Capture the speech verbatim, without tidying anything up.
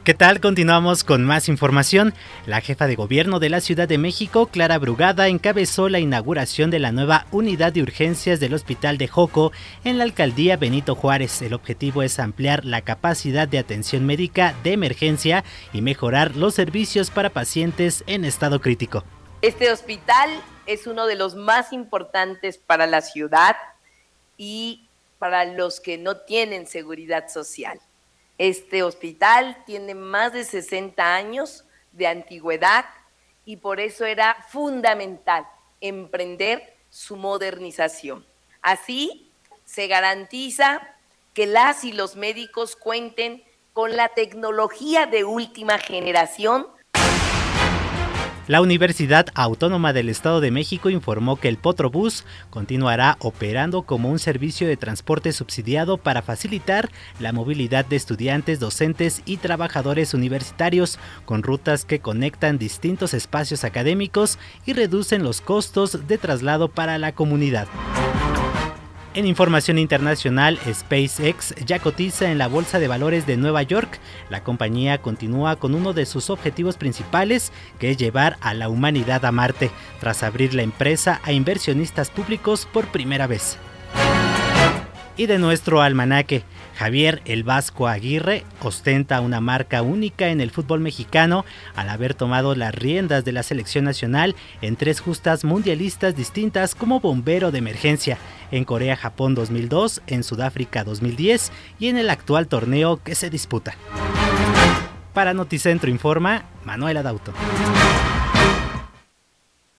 ¿Qué tal? Continuamos con más información. La jefa de gobierno de la Ciudad de México, Clara Brugada, encabezó la inauguración de la nueva unidad de urgencias del Hospital de Joco en la alcaldía Benito Juárez. El objetivo es ampliar la capacidad de atención médica de emergencia y mejorar los servicios para pacientes en estado crítico. Este hospital es uno de los más importantes para la ciudad y para los que no tienen seguridad social. Este hospital tiene más de sesenta años de antigüedad y por eso era fundamental emprender su modernización. Así se garantiza que las y los médicos cuenten con la tecnología de última generación. La Universidad Autónoma del Estado de México informó que el Potrobús continuará operando como un servicio de transporte subsidiado para facilitar la movilidad de estudiantes, docentes y trabajadores universitarios con rutas que conectan distintos espacios académicos y reducen los costos de traslado para la comunidad. En información internacional, SpaceX ya cotiza en la Bolsa de Valores de Nueva York. La compañía continúa con uno de sus objetivos principales, que es llevar a la humanidad a Marte, tras abrir la empresa a inversionistas públicos por primera vez. Y de nuestro almanaque, Javier El Vasco Aguirre ostenta una marca única en el fútbol mexicano al haber tomado las riendas de la selección nacional en tres justas mundialistas distintas como bombero de emergencia, en Corea-Japón dos mil dos, en Sudáfrica dos mil diez y en el actual torneo que se disputa. Para Noticentro informa Manuel Adauto.